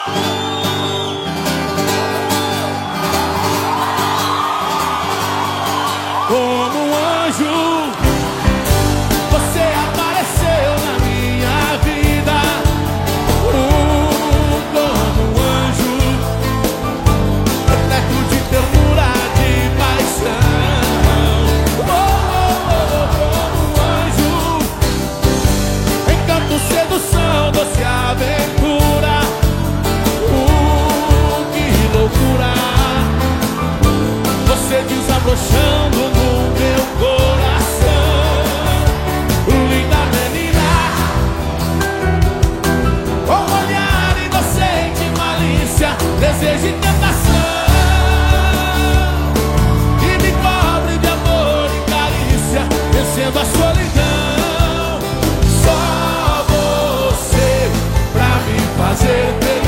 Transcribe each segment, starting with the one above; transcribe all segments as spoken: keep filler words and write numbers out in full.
Como um anjo, você apareceu na minha vida. Uh, como um anjo, repleto de ternura, de paixão. Oh, oh, oh, como um anjo, encanto, sedução, doce aventura. Uh, que loucura, você desabrochando no meu coração. Linda menina, com olhar inocente, malícia, desejo e tentação, e me cobre de amor e carícia, vencendo a solidão. Só você pra me fazer feliz.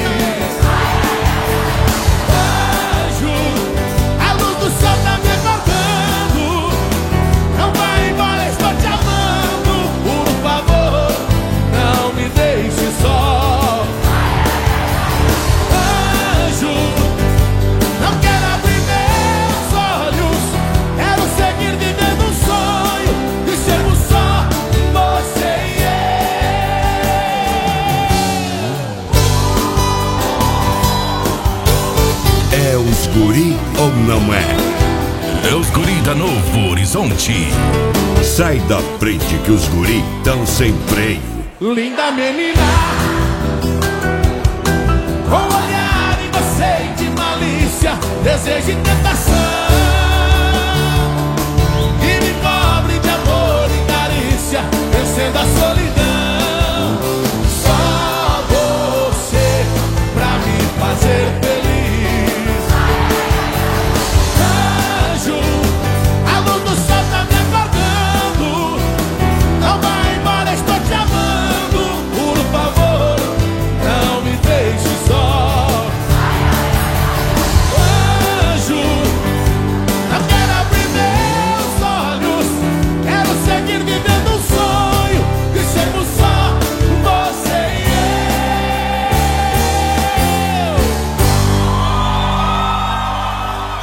É os guri ou não é? É os guri da Novo Horizonte. Sai da frente que os guri tão sem freio. Linda menina, com olhar inocente, malícia, desejo e tentação.